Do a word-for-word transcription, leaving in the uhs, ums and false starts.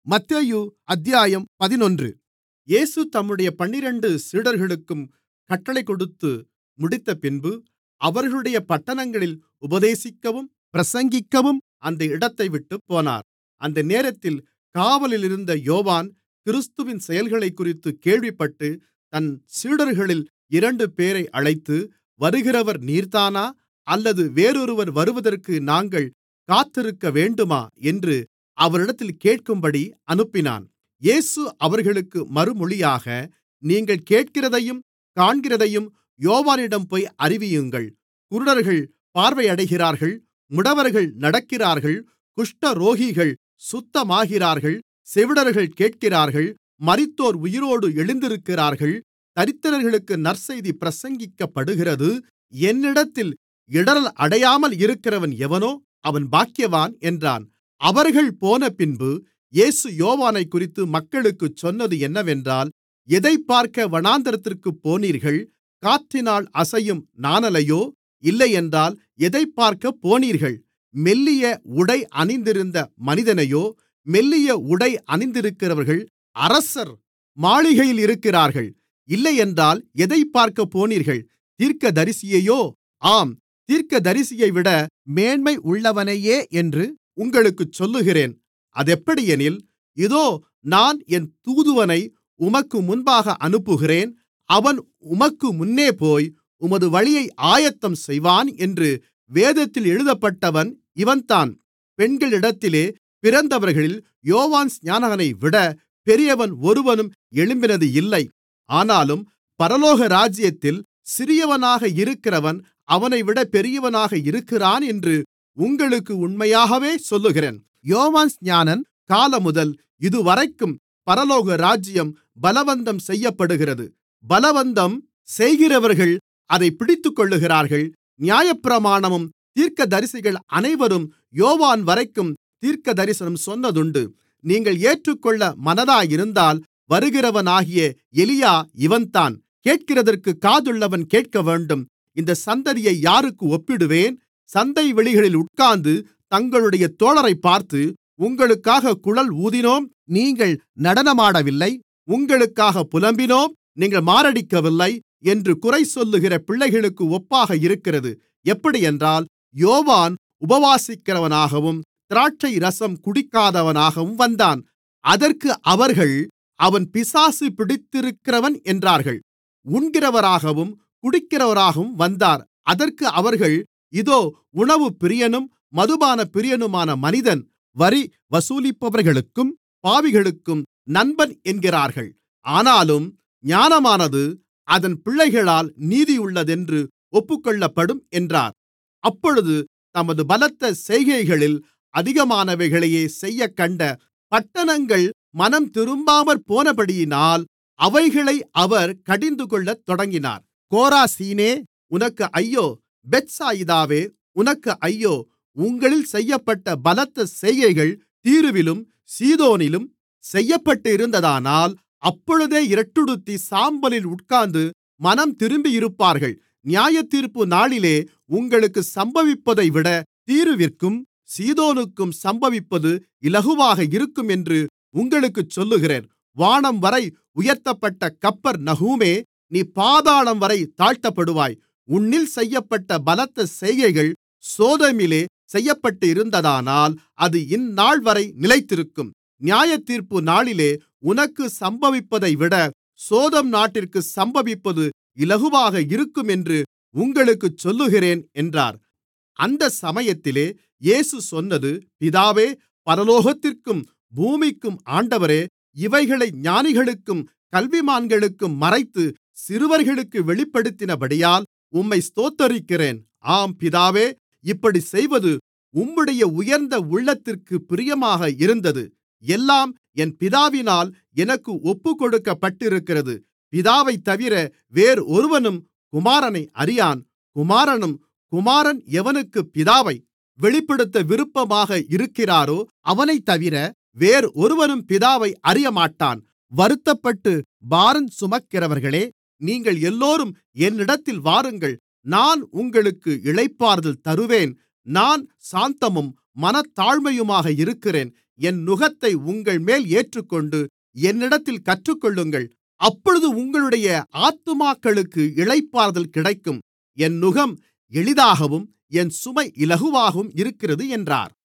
மத்தேயு அத்தியாயம் பதினொன்று. இயேசு தம்முடைய பன்னிரண்டு சீடர்களுக்கும் கட்டளை கொடுத்து முடித்தபின்பு அவர்களுடைய பட்டணங்களில் உபதேசிக்கவும் பிரசங்கிக்கவும் அந்த இடத்தைவிட்டுப் போனார். அந்த நேரத்தில் காவலிலிருந்த யோவான் கிறிஸ்துவின் செயல்களைக்குறித்துக் கேள்விப்பட்டு தன் சீடர்களில் இரண்டுபேரை அழைத்து, வருகிறவர் நீர்தானா, அல்லது வேறொருவர் வருவதற்கு நாங்கள் காத்திருக்கவேண்டுமா என்று அவரிடத்தில் கேட்கும்படி அனுப்பினான். இயேசு அவர்களுக்கு மறுமொழியாக, நீங்கள் கேட்கிறதையும் காண்கிறதையும் யோவானிடம் போய் அறிவியுங்கள். குருடர்கள் பார்வையடைகிறார்கள், முடவர்கள் நடக்கிறார்கள், குஷ்டரோகிகள் சுத்தமாகிறார்கள், செவிடர்கள் கேட்கிறார்கள், மரித்தோர் உயிரோடு எழுந்திருக்கிறார்கள், தரித்திரர்களுக்கு நற்செய்தி பிரசங்கிக்கப்படுகிறது. என்னிடத்தில் இடறல் அடையாமல் இருக்கிறவன் எவனோ அவன் பாக்கியவான் என்றான். அவர்கள் போனபின்பு இயேசு யோவானைக்குறித்து மக்களுக்குச் சொன்னது என்னவென்றால், எதைப்பார்க்க வனாந்திரத்திற்குப் போனீர்கள்? காற்றினால் அசையும் நாணலையோ? இல்லையென்றால் எதைப்பார்க்கப் போனீர்கள்? மெல்லிய உடை அணிந்திருந்த மனிதனையோ? மெல்லிய உடை அணிந்திருக்கிறவர்கள் அரசர் மாளிகையில் இருக்கிறார்கள். இல்லையென்றால் எதைப்பார்க்கப் போனீர்கள்? தீர்க்கதரிசியையோ? ஆம், தீர்க்கதரிசியைவிட மேன்மை உள்ளவனையே என்று உங்களுக்குச் சொல்லுகிறேன். அதெப்படியெனில், இதோ நான் என் தூதுவனை உமக்கு முன்பாக அனுப்புகிறேன். அவன் உமக்கு முன்னேபோய் உமது வழியை ஆயத்தம் செய்வான் என்று வேதத்தில் எழுதப்பட்டவன் இவன்தான். பெண்களிடத்திலே பிறந்தவர்களில் யோவான்ஸ்நானனைவிட பெரியவன் ஒருவனும் எழும்பினது இல்லை. ஆனாலும் பரலோகராஜ்யத்தில் சிறியவனாக இருக்கிறவன் அவனைவிட பெரியவனாக இருக்கிறான் என்று உங்களுக்கு உண்மையாகவே சொல்லுகிறேன். யோவான்ஸ்நானன் காலமுதல் இதுவரைக்கும் பரலோகராஜ்யம் பலவந்தம் செய்யப்படுகிறது. பலவந்தம் செய்கிறவர்கள் அதைப் பிடித்துக்கொள்ளுகிறார்கள். நியாயப்பிரமாணமும் தீர்க்கதரிசிகள் அனைவரும் யோவான்வரைக்கும் தீர்க்கதரிசனம் சொன்னதுண்டு. நீங்கள் ஏற்றுக்கொள்ள மனதாயிருந்தால் வருகிறவனாகிய எலியா இவன்தான். கேட்கிறதற்குக் காதுள்ளவன் கேட்கவேண்டும். இந்த சந்ததியை யாருக்கு ஒப்பிடுவேன்? சந்தைவெளிகளில் உட்கார்ந்து தங்களுடைய தோழரைப் பார்த்து, உங்களுக்காக குழல் ஊதினோம், நீங்கள் நடனமாடவில்லை, உங்களுக்காக புலம்பினோம், நீங்கள் மாரடிக்கவில்லை என்று குறை சொல்லுகிற பிள்ளைகளுக்கு ஒப்பாக இருக்கிறது. எப்படியென்றால், யோவான் உபவாசிக்கிறவனாகவும் திராட்சை ரசம் குடிக்காதவனாகவும் வந்தான். அதற்கு அவர்கள், அவன் பிசாசு பிடித்திருக்கிறவன் என்றார்கள். உண்கிறவராகவும் குடிக்கிறவராகவும் வந்தார். அதற்கு அவர்கள், இதோ உணவு பிரியனும் மதுபான பிரியனுமான மனிதன் வரி வசூலிப்பவர்களுக்கும் பாவிகளுக்கும் நண்பன் என்கிறார்கள். ஆனாலும் ஞானமானது அதன் பிள்ளைகளால் நீதியுள்ளதென்று ஒப்புக்கொள்ளப்படும் என்றார். அப்பொழுது தமது பலத்த செய்கைகளில் அதிகமானவைகளையே செய்யக்கண்ட பட்டணங்கள் மனம் திரும்பாமற் போனபடியினால் அவைகளை அவர் கடிந்துகொள்ளத் தொடங்கினார். கோராசீனே, உனக்கு ஐயோ! பெத்சாயிதாவே, உனக்கு ஐயோ! உங்களில் செய்யப்பட்ட பலத்த செய்கைகள் தீருவிலும் சீதோனிலும் செய்யப்பட்டிருந்ததானால் அப்பொழுதே இரட்டுடுத்தி சாம்பலில் உட்கார்ந்து மனம் திரும்பியிருப்பார்கள். நியாயத்தீர்ப்பு நாளிலே உங்களுக்கு சம்பவிப்பதைவிட தீருவிற்கும் சீதோனுக்கும் சம்பவிப்பது இலகுவாக இருக்கும் என்று உங்களுக்குச் சொல்லுகிறேன். வானம்வரை உயர்த்தப்பட்ட கப்பர்நகூமே, நீ பாதாளம்வரை தாழ்த்தப்படுவாய். உன்னில் செய்யப்பட்ட பலத்த செய்கைகள் சோதோமிலே செய்யப்பட்டிருந்ததானால் அது இந்நாள்வரை நிலைத்திருக்கும். நியாயத்தீர்ப்பு நாளிலே உனக்கு சம்பவிப்பதைவிட சோதோம் நாட்டிற்கு சம்பவிப்பது இலகுவாக இருக்கும் என்று உங்களுக்குச் சொல்லுகிறேன் என்றார். அந்த சமயத்திலே இயேசு சொன்னது, பிதாவே, பரலோகத்திற்கும் பூமிக்கும் ஆண்டவரே, இவைகளை ஞானிகளுக்கும் கல்விமான்களுக்கும் மறைத்து சிறுவர்களுக்கு வெளிப்படுத்தினபடியால் உம்மை ஸ்தோத்தரிக்கிறேன். ஆம் பிதாவே, இப்படிச் செய்வது உம்முடைய உயர்ந்த உள்ளத்திற்குப் பிரியமாக இருந்தது. எல்லாம் என் பிதாவினால் எனக்கு ஒப்புக்கொடுக்கப்பட்டிருக்கிறது. பிதாவைத்தவிர வேறொருவனும் குமாரனை அறியான், குமாரனும் குமாரன் எவனுக்குப் பிதாவை வெளிப்படுத்த விருப்பமாக இருக்கிறாரோ அவனைத்தவிர வேறொருவனும் பிதாவை அறியமாட்டான். வருத்தப்பட்டு பாரம் சுமக்கிறவர்களே, நீங்கள் எல்லோரும் என்னிடத்தில் வாருங்கள், நான் உங்களுக்கு இளைப்பாறுதல் தருவேன். நான் சாந்தமும் மனத்தாழ்மையுமாக இருக்கிறேன். என் நுகத்தை உங்கள்மேல் ஏற்றுக்கொண்டு என்னிடத்தில் கற்றுக்கொள்ளுங்கள். அப்பொழுது உங்களுடைய ஆத்துமாக்களுக்கு இளைப்பாறுதல் கிடைக்கும். என் நுகம் எளிதாகவும் என் சுமை இலகுவாகவும் இருக்கிறது என்றார்.